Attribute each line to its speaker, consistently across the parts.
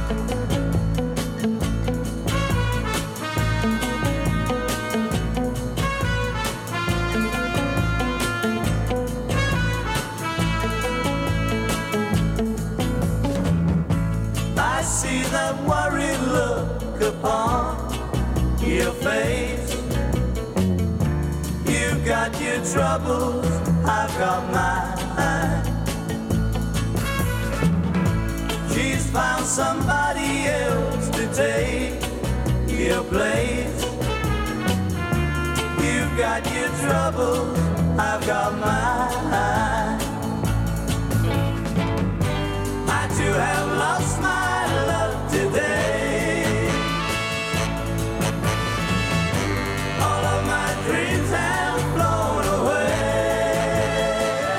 Speaker 1: See that worried look upon your face. You've got your troubles, I've got mine. She's found somebody else to take your place. You've got your troubles, I've got mine. I too have lost my love today. All of my dreams have flown away.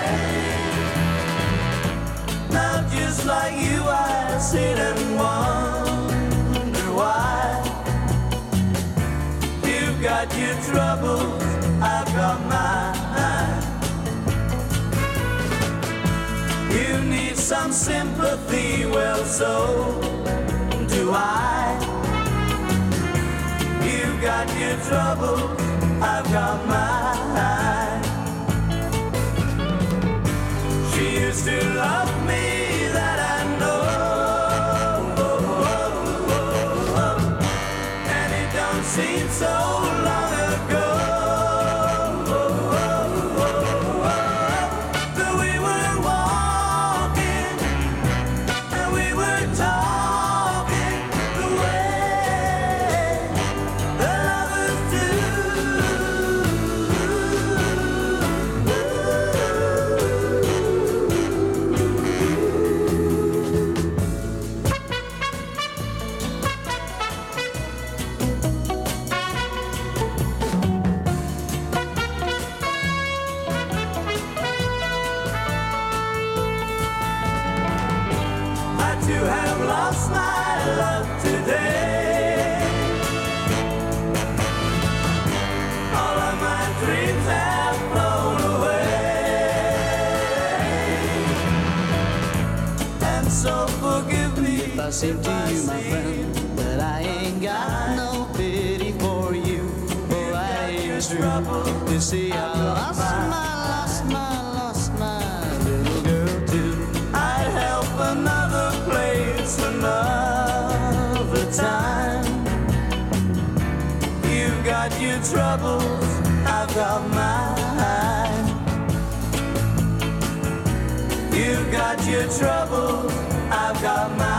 Speaker 1: Now just like you I sit and wonder why. You've got your troubles, I've got mine. You need some sympathy, well so do I. You've got your troubles, I've got mine. She used to love me, that I know, and it don't seem so long ago. To have lost my love today. All of my dreams have flown away. And so forgive me
Speaker 2: if I say to you, my friend, that I ain't got no pity for you. For I ain't true. You see, I lost my little girl too.
Speaker 1: I'd help another place another time. You've got your troubles, I've got mine. You've got your troubles, I've got mine.